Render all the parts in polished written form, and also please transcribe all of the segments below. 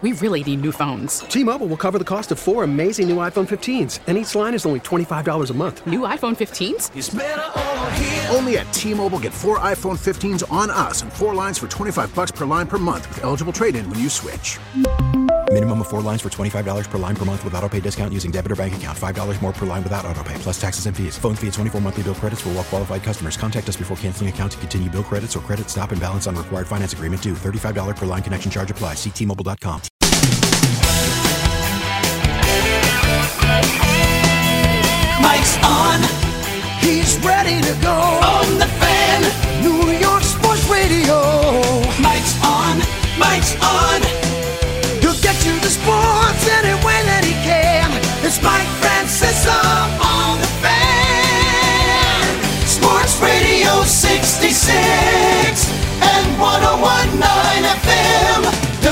We really need new phones. T-Mobile will cover the cost of 4 amazing new iPhone 15s, and each line is only $25 a month. New iPhone 15s? It's better over here. Only at T-Mobile, get 4 iPhone 15s on us and 4 lines for $25 per line per month with eligible trade-in when you switch. Minimum of 4 lines for $25 per line per month with autopay discount using debit or bank account. $5 more per line without autopay, plus taxes and fees. Phone fee at 24 monthly bill credits for well-qualified customers. Contact us before canceling account to continue bill credits or credit stop and balance on required finance agreement due. $35 per line connection charge applies. See T-Mobile.com. Mike's on. He's ready to go. On the Fan. New York Sports Radio. Mike's on. Mike's on. He'll get you the sports any way that he can. It's Mike Francesa on the Fan. Sports Radio 66 and 101.9 FM.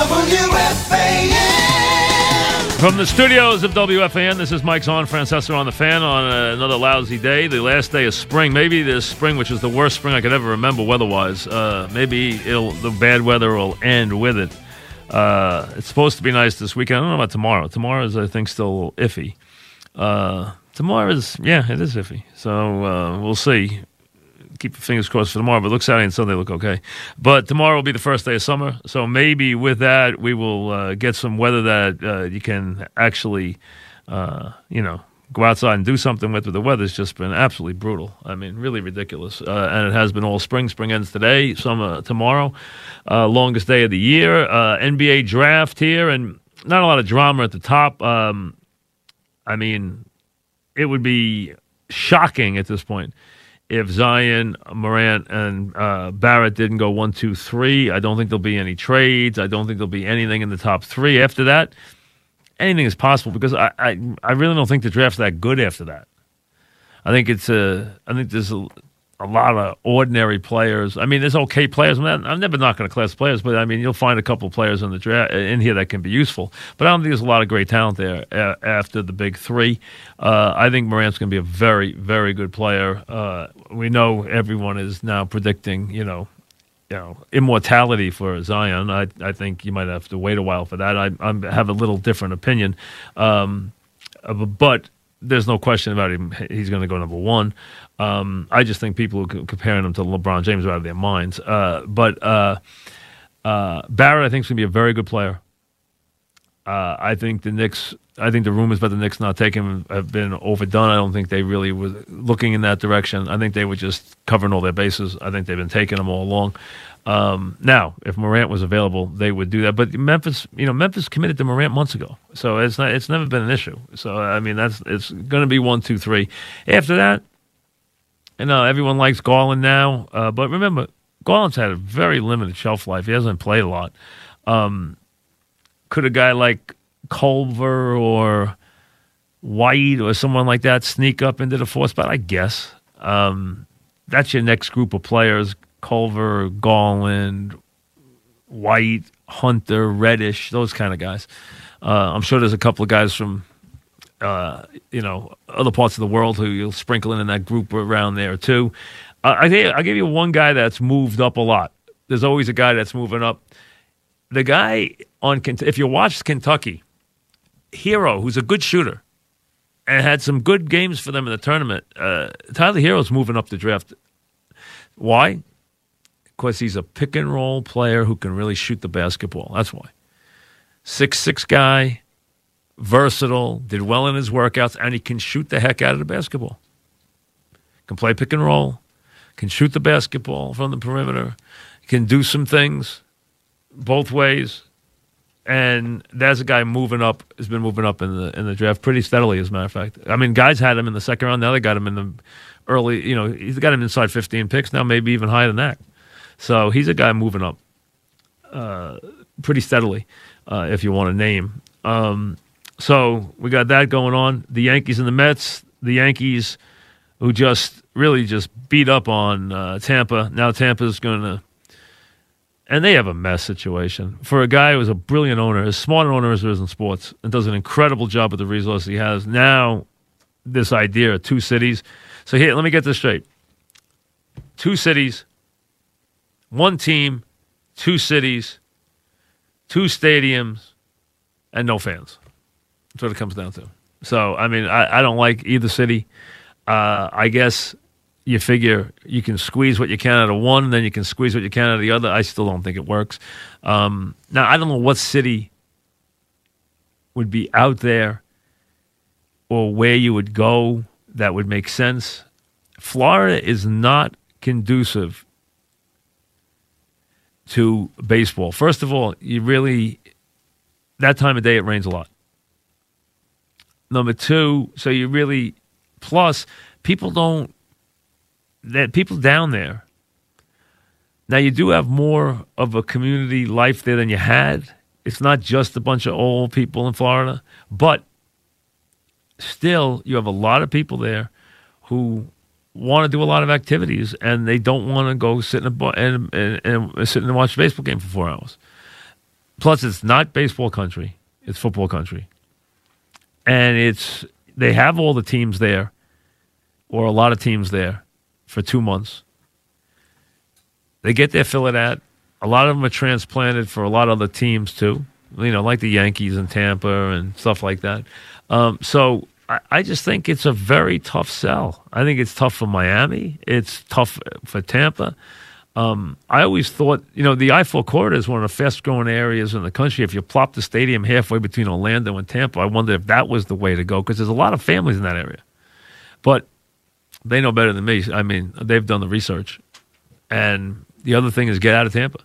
WFAN. From the studios of WFAN, this is Mike's on, Francesa on the Fan on another lousy day, the last day of spring. Maybe this spring, which is the worst spring I could ever remember weather-wise, maybe the bad weather will end with it. It's supposed to be nice this weekend. I don't know about tomorrow. Tomorrow is, I think, still iffy. Tomorrow is, it is iffy. So we'll see. Keep your fingers crossed for tomorrow, but look, Saturday and Sunday look okay. But tomorrow will be the first day of summer, so maybe with that we will get some weather that you can actually, go outside and do something with. But the weather's just been absolutely brutal. I mean, really ridiculous. And it has been all spring. Spring ends today, summer tomorrow. Longest day of the year. NBA draft here, and not a lot of drama at the top. I mean, it would be shocking at this point if Zion, Morant, and Barrett didn't go 1, 2, 3. I don't think there'll be any trades. I don't think there'll be anything in the top 3 after that. Anything is possible because I really don't think the draft's that good after that. I think there's a lot of ordinary players. I mean, there's okay players. I'm never knocking a class players, but I mean, you'll find a couple players in the draft in here that can be useful. But I don't think there's a lot of great talent there after the big 3. I think Morant's going to be a very, very good player. We know everyone is now predicting, immortality for Zion. I think you might have to wait a while for that. I have a little different opinion, but there's no question about him. He's going to go number 1. I just think people who are comparing him to LeBron James are out of their minds. But Barrett, I think, is going to be a very good player. I think the rumors about the Knicks not taking him have been overdone. I don't think they really were looking in that direction. I think they were just covering all their bases. I think they've been taking him all along. Now, if Morant was available, they would do that. But Memphis committed to Morant months ago, so it's never been an issue. So I mean, it's going to be 1, 2, 3. After that, everyone likes Garland now, but remember, Garland's had a very limited shelf life. He hasn't played a lot. Could a guy like Culver or White or someone like that sneak up into the 4th spot? I guess. That's your next group of players: Culver, Garland, White, Hunter, Reddish, those kind of guys. I'm sure there's a couple of guys from other parts of the world who you'll sprinkle in that group around there too. I'll give you one guy that's moved up a lot. There's always a guy that's moving up. The guy if you watch Kentucky, Hero, who's a good shooter and had some good games for them in the tournament. Tyler Hero's moving up the draft. Why? Because he's a pick and roll player who can really shoot the basketball. That's why. 6'6" guy. Versatile, did well in his workouts, and he can shoot the heck out of the basketball. Can play pick and roll, can shoot the basketball from the perimeter, can do some things both ways, and there's a guy moving up, has been moving up in the draft pretty steadily, as a matter of fact. I mean, guys had him in the second round, now they got him in the early, he's got him inside 15 picks, now maybe even higher than that. So he's a guy moving up pretty steadily, if you want to name. So we got that going on. The Yankees and the Mets. The Yankees, who just beat up on Tampa. Now Tampa's going to, and they have a mess situation. For a guy who's a brilliant owner, as smart an owner as there is in sports, and does an incredible job with the resources he has. Now this idea of 2 cities. So here, let me get this straight. 2 cities, 1 team, 2 cities, 2 stadiums, and no fans. That's what it comes down to. So, I mean, I don't like either city. I guess you figure you can squeeze what you can out of one, then you can squeeze what you can out of the other. I still don't think it works. Now, I don't know what city would be out there or where you would go that would make sense. Florida is not conducive to baseball. First of all, that time of day it rains a lot. Number two, so plus people down there. Now you do have more of a community life there than you had. It's not just a bunch of old people in Florida, but still you have a lot of people there who want to do a lot of activities, and they don't want to go sit and sit and watch a baseball game for 4 hours. Plus, it's not baseball country; it's football country, and they have all the teams there, or a lot of teams there, for 2 months. They get their fill of that. A lot of them are transplanted for a lot of other teams too, like the Yankees in Tampa and stuff like that. So I just think it's a very tough sell. I think it's tough for Miami. It's tough for Tampa. I always thought, the I-4 corridor is one of the fast-growing areas in the country. If you plop the stadium halfway between Orlando and Tampa, I wonder if that was the way to go, because there's a lot of families in that area. But they know better than me. I mean, they've done the research. And the other thing is get out of Tampa.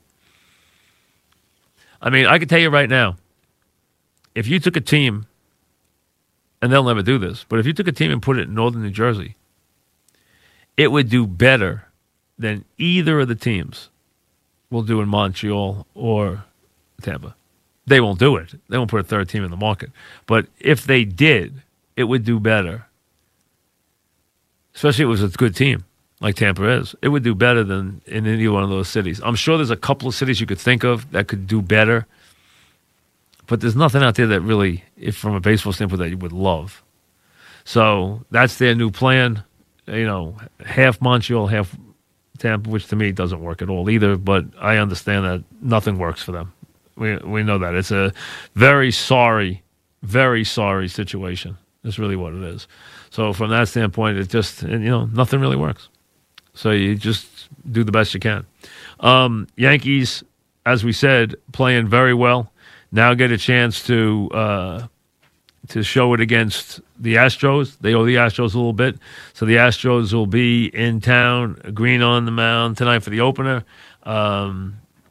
I mean, I can tell you right now, if you took a team, and they'll never do this, but if you took a team and put it in northern New Jersey, it would do better than either of the teams will do in Montreal or Tampa. They won't do it. They won't put a third team in the market. But if they did, it would do better. Especially if it was a good team, like Tampa is. It would do better than in any one of those cities. I'm sure there's a couple of cities you could think of that could do better. But there's nothing out there that really, if from a baseball standpoint, that you would love. So that's their new plan. Half Montreal, half Tampa, which to me doesn't work at all either. But I understand that nothing works for them. We know that. It's a very sorry situation. That's really what it is. So from that standpoint, it just, nothing really works. So you just do the best you can. Yankees, as we said, playing very well. Now get a chance to show it against the Astros. They owe the Astros a little bit. So the Astros will be in town, Green on the mound tonight for the opener. The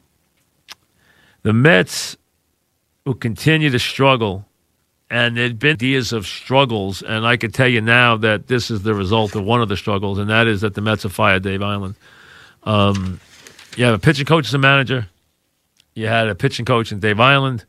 Mets will continue to struggle. And there had been years of struggles, and I can tell you now that this is the result of one of the struggles, and that is that the Mets have fired Dave Island. You have a pitching coach as a manager. You had a pitching coach in Dave Island.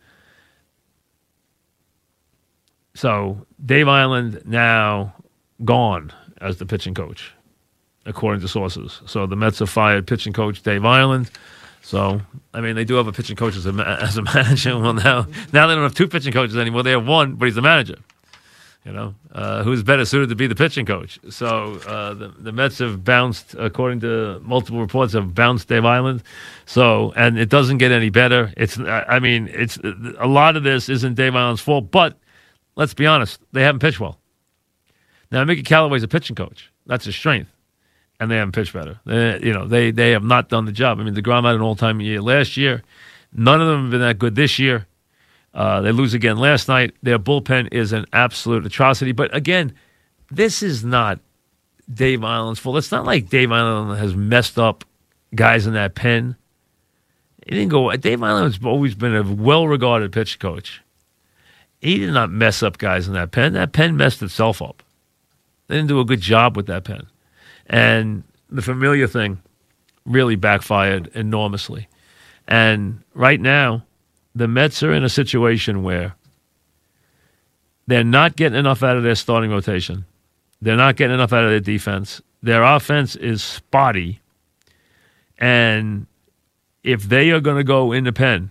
So Dave Island now gone as the pitching coach, according to sources. So the Mets have fired pitching coach Dave Island. So, I mean, they do have a pitching coach as a manager. Well, now they don't have two pitching coaches anymore. They have one, but he's the manager, who's better suited to be the pitching coach. So the Mets have bounced, according to multiple reports, have bounced Dave Island. So, and it doesn't get any better. It's a lot of this isn't Dave Island's fault, but let's be honest, they haven't pitched well. Now, Mickey Callaway's a pitching coach. That's his strength. And they haven't pitched better. They have not done the job. I mean, DeGrom had an all-time year last year. None of them have been that good this year. They lose again last night. Their bullpen is an absolute atrocity. But again, this is not Dave Island's fault. It's not like Dave Island has messed up guys in that pen. He didn't go. Dave Island has always been a well-regarded pitch coach. He did not mess up guys in that pen. That pen messed itself up. They didn't do a good job with that pen. And the Familia thing really backfired enormously. And right now, the Mets are in a situation where they're not getting enough out of their starting rotation. They're not getting enough out of their defense. Their offense is spotty. And if they are going to go in the pen,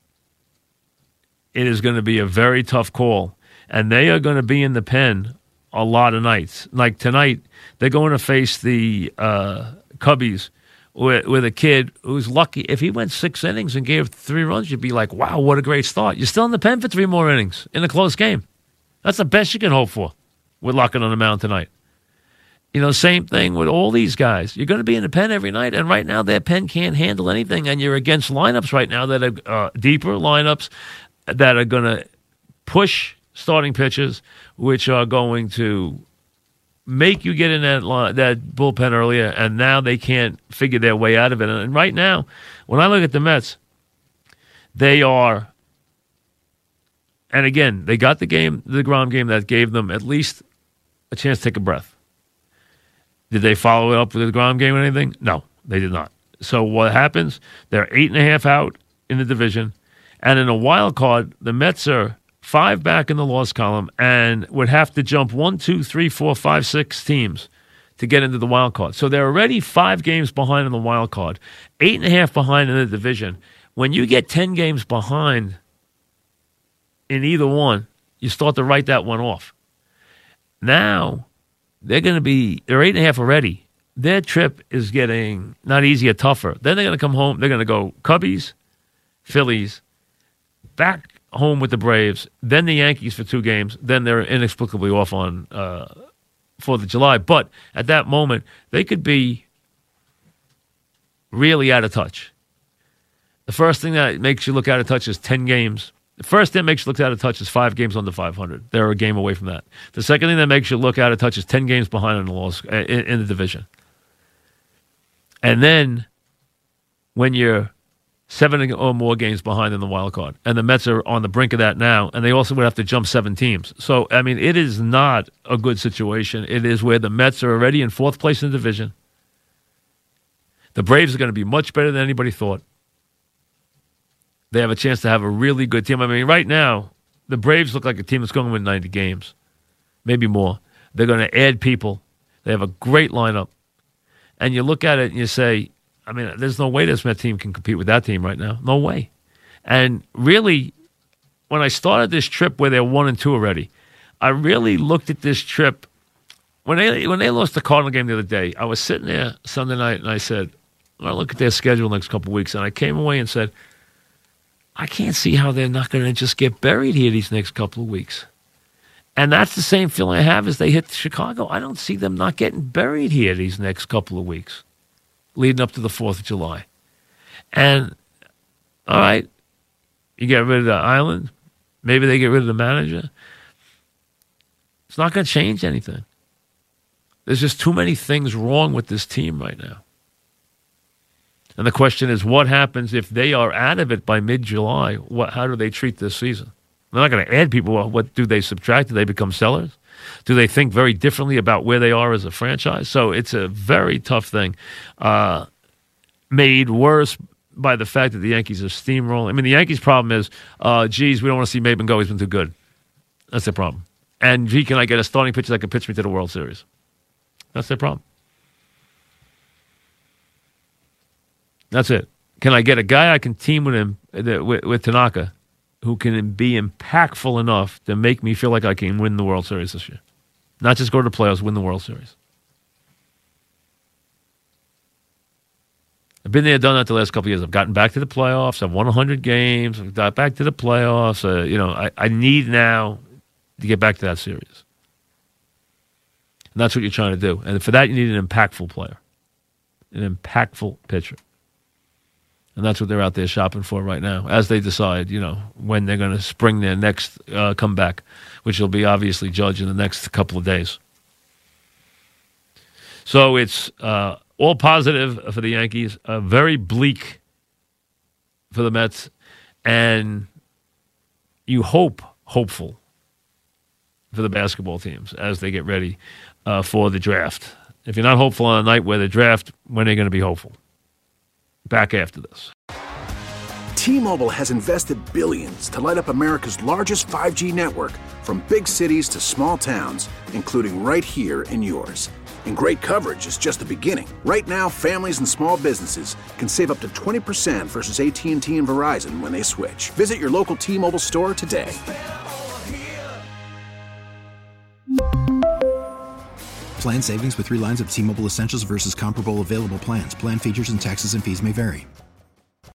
it is going to be a very tough call. And they are going to be in the pen a lot of nights. Like tonight, they're going to face the Cubbies with a kid who's lucky. If he went 6 innings and gave 3 runs, you'd be like, wow, what a great start. You're still in the pen for 3 more innings in a close game. That's the best you can hope for with Lockett on the mound tonight. Same thing with all these guys. You're going to be in the pen every night, and right now their pen can't handle anything, and you're against lineups right now that are deeper lineups that are going to push starting pitchers, which are going to make you get in that bullpen earlier, and now they can't figure their way out of it. And right now, when I look at the Mets, they are, and again, they got the DeGrom game that gave them at least a chance to take a breath. Did they follow it up with the DeGrom game or anything? No, they did not. So what happens? They're 8.5 out in the division, and in a wild card, the Mets are 5 back in the loss column and would have to jump 1, 2, 3, 4, 5, 6 teams to get into the wild card. So they're already 5 games behind in the wild card, 8.5 behind in the division. When you get 10 games behind in either one, you start to write that one off. Now, they're 8.5 already. Their trip is getting not easier, tougher. Then they're going to come home. They're going to go Cubbies, Phillies, back home with the Braves, then the Yankees for 2 games. Then they're inexplicably off on 4th of July. But at that moment, they could be really out of touch. The first thing that makes you look out of touch is 10 games. The first thing that makes you look out of touch is 5 games under 500. They're a game away from that. The second thing that makes you look out of touch is 10 games behind in the loss in the division. And then when you're 7 or more games behind in the wild card, and the Mets are on the brink of that now, and they also would have to jump 7 teams. So, I mean, it is not a good situation. It is where the Mets are already in 4th place in the division. The Braves are going to be much better than anybody thought. They have a chance to have a really good team. I mean, right now, the Braves look like a team that's going to win 90 games, maybe more. They're going to add people. They have a great lineup. And you look at it and you say, I mean, there's no way this Met team can compete with that team right now. No way. And really, when I started this trip where they're 1-2 already, I really looked at this trip. When they lost the Cardinal game the other day, I was sitting there Sunday night and I said, I look at their schedule the next couple of weeks, and I came away and said, I can't see how they're not going to just get buried here these next couple of weeks. And that's the same feeling I have as they hit Chicago. I don't see them not getting buried here these next couple of weeks leading up to the 4th of July. And, all right, you get rid of the island. Maybe they get rid of the manager. It's not going to change anything. There's just too many things wrong with this team right now. And the question is, what happens if they are out of it by mid-July? How do they treat this season? They're not going to add people. What do they subtract? Do they become sellers? Do they think very differently about where they are as a franchise? So it's a very tough thing, made worse by the fact that the Yankees are steamrolling. I mean, the Yankees' problem is, we don't want to see Maben go. He's been too good. That's their problem. And, can I get a starting pitcher that can pitch me to the World Series? That's their problem. That's it. Can I get a guy I can team with him, with Tanaka, who can be impactful enough to make me feel like I can win the World Series this year? Not just go to the playoffs, win the World Series. I've been there, done that the last couple of years. I've gotten back to the playoffs. I've won 100 games. I've got back to the playoffs. I need now to get back to that series. And that's what you're trying to do. And for that, you need an impactful player, an impactful pitcher. And that's what they're out there shopping for right now as they decide, when they're going to spring their next comeback, which will be obviously judged in the next couple of days. So it's all positive for the Yankees, very bleak for the Mets, and you hopeful for the basketball teams as they get ready for the draft. If you're not hopeful on a night where the draft, when are you going to be hopeful? Back after this. T-Mobile has invested billions to light up America's largest 5G network, from big cities to small towns, including right here in yours. And great coverage is just the beginning. Right now, families and small businesses can save up to 20% versus AT&T and Verizon when they switch. Visit your local T-Mobile store today. Plan savings with 3 lines of T-Mobile Essentials versus comparable available plans. Plan features and taxes and fees may vary.